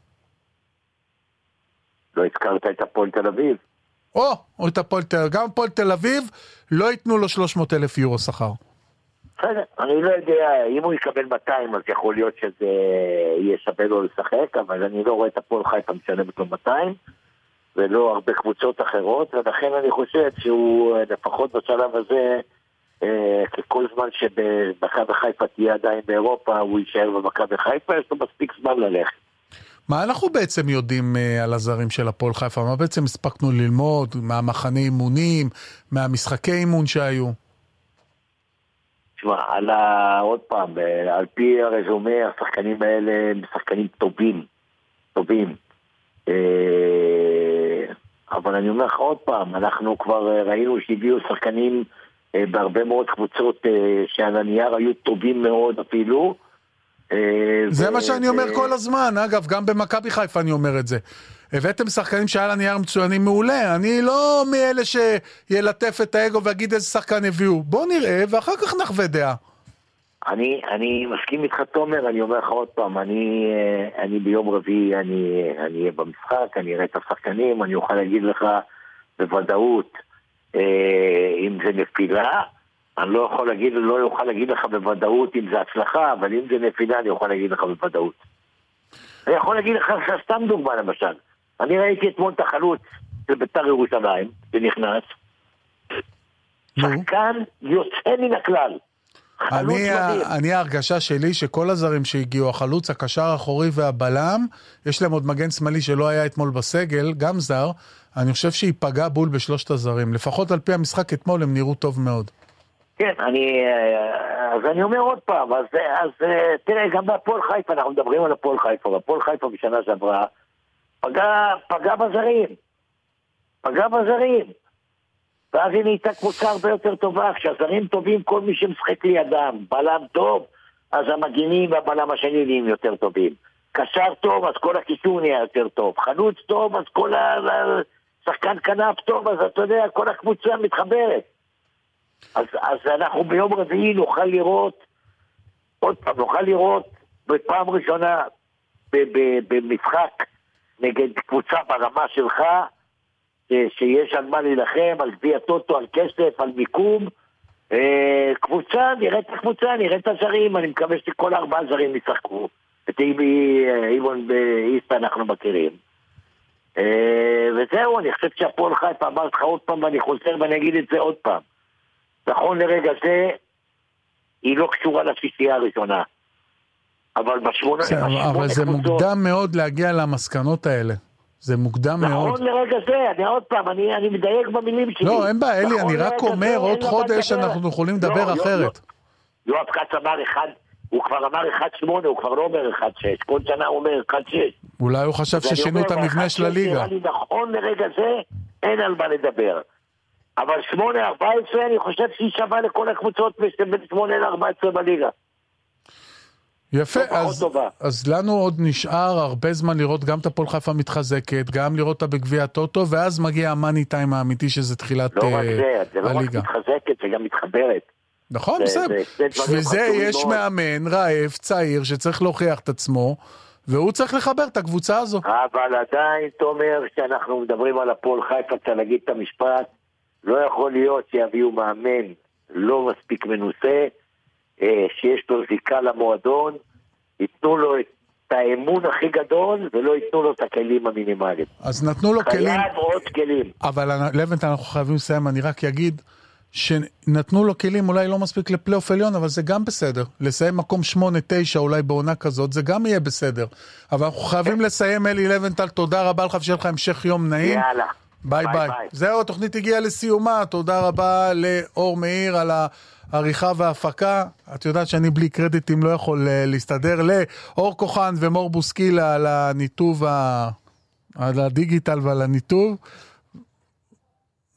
לא הזכרת את הפועל תל אביב. או את הפועל תל אביב. גם הפועל תל אביב, לא ייתנו לו 300,000 יורו שכר. בסדר, אני לא יודע, אם הוא יקבל 200 אז יכול להיות שזה יהיה שווה לו לשחק, אבל אני לא רואה את הפועל חיפה משלמת לו 200 ולא הרבה קבוצות אחרות, ולכן אני חושב שהוא לפחות בשלב הזה, ככל זמן שבמכבי חיפה תהיה עדיין באירופה, הוא יישאר במכבי חיפה, יש לו מספיק זמן ללכת. מה אנחנו בעצם יודעים על הזרים של הפועל חיפה? מה בעצם הספקנו ללמוד מהמחנה אימונים, מהמשחקי אימון שהיו? תשמע, עוד פעם, על פי הרזומה, השחקנים האלה הם שחקנים טובים. אבל אני אומר לך עוד פעם, אנחנו כבר ראינו שהביאו שחקנים בהרבה מאוד קבוצות שעל הנייר היו טובים מאוד אפילו. זה מה שאני אומר כל הזמן, אגב, גם במכבי חיפה אני אומר את זה. הבאתם שחקנים שהיה לנייר מצוינים מעולה, אני לא מאלה שילטף את האגו ויגיד איזה שחקן הביאו. בוא נראה ואחר כך נחווה דעה. אני מסכים איתך תומר, אני אומר לך עוד פעם, אני ביום רביעי, אני אהיה במשחק, אני אראה את השחקנים, אני אוכל להגיד לך בוודאות אם זה נפילה, אני לא אוכל להגיד לך בוודאות אם זה הצלחה, אבל אם זה נפילה אני אוכל להגיד לך בוודאות. אני יכול להגיד לך סתם דוגמה למשל, אני ראיתי אתמול את החלוץ של בית"ר ירושלים, שנכנס, שחקן יוצא מן הכלל. אני ההרגשה שלי שכל הזרים שהגיעו, החלוץ, הקשר האחורי והבלם, יש להם עוד מגן שמאלי שלא היה אתמול בסגל, גם זר, אני חושב שיפגע בול בשלושת הזרים. לפחות על פי המשחק אתמול הם נראו טוב מאוד. כן, אז אני אומר עוד פעם, אז תראה, גם בהפועל חיפה, אנחנו מדברים על הפועל חיפה, והפועל חיפה בשנה שעברה, פגע בזרים. ואז היא נהייתה קבוצה הרבה יותר טובה, כשהזרים טובים, כל מי שמשחק לידם, בלם טוב, אז המגינים והבלם השני נהיים יותר טובים. קשר טוב, אז כל הקישור נהיה יותר טוב. חלוץ טוב, אז כל השחקן כנף טוב, אז אתה יודע, כל הקבוצה מתחברת. אז אנחנו ביום רביעי נוכל לראות בפעם ראשונה במשחק נגד קבוצה ברמה שלך, שיש על מה להילחם, על גביע הטוטו, על כסף, על מיקום. נראה את הזרים, אני מקווה שכל 4 זרים ישחקו. את איבון באיסטה אנחנו מכירים. וזהו, אני חושב שהפועל חיפה, אמרת לך עוד פעם, ואני חוזר ואני אגיד את זה עוד פעם. נכון לרגע זה, היא לא קשורה לשישייה הראשונה. אבל אבל זה מוקדם מאוד להגיע למסקנות האלה. זה מוקדם מאוד. נכון לרגע זה, אני עוד פעם, אני מדייק במילים שלי. לא, אין בעיה, אלי, אני רק אומר, עוד חודש אנחנו יכולים לדבר אחרת. יואב כץ אמר הוא כבר אמר 1.8, הוא כבר לא אומר 1.6, כל שנה הוא אומר 1.6. אולי הוא חשב ששינו את המבנה של הליגה. נכון לרגע זה, אין על מה לדבר. אבל 8-14 אני חושב שהיא שווה לכל הקבוצות בין 8-14 בליגה. יפה, אז לנו עוד נשאר הרבה זמן לראות גם את הפועל חיפה מתחזקת, גם לראות אותה בגביע הטוטו, ואז מגיע המאני טיים האמיתי שזה תחילת הליגה. לא רק זה לא רק מתחזקת, זה גם מתחברת. נכון, בסדר. וזה יש מאמן, רעב, צעיר, שצריך להוכיח את עצמו, והוא צריך לחבר את הקבוצה הזו. אבל עדיין, תומר, כשאנחנו מדברים על הפועל חיפה, צריך להגיד את המשפט, לא יכול להיות שיביאו מאמן לא מספיק מנוסה, שיש לו זיקה למועדון, ייתנו לו את האמון הכי גדול, ולא ייתנו לו את הכלים המינימליים. אז נתנו לו כלים. חייב עוד כלים. אבל לבנט, אנחנו חייבים לסיים, אני רק אגיד, שנתנו לו כלים, אולי לא מספיק לפלייאוף עליון, אבל זה גם בסדר. לסיים מקום 8-9, אולי בעונה כזאת, זה גם יהיה בסדר. אבל אנחנו חייבים לסיים, אלי לבנטל, תודה רבה לך, ושיהיה לך המשך יום נעים. יאללה. ביי ביי. זהו, התוכנית הגיעה לסיומה, תודה רבה לאור מאיר על העריכה וההפקה. את יודעת שאני בלי קרדיטים לא יכול להסתדר. לאור כוחן ומור בוסקילה על הניתוב, על הדיגיטל ועל הניתוב.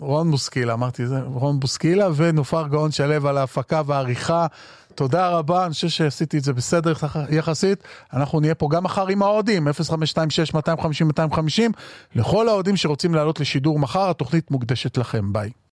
רון בוסקילה, אמרתי זה, רון בוסקילה, ונופר גאון שלב על ההפקה והעריכה. תודה רבה, אני חושב שעשיתי את זה בסדר יחסית. אנחנו נהיה פה גם מחר עם האוהדים, 0526-250-250, לכל האוהדים שרוצים לעלות לשידור מחר, התוכנית מוקדשת לכם, ביי.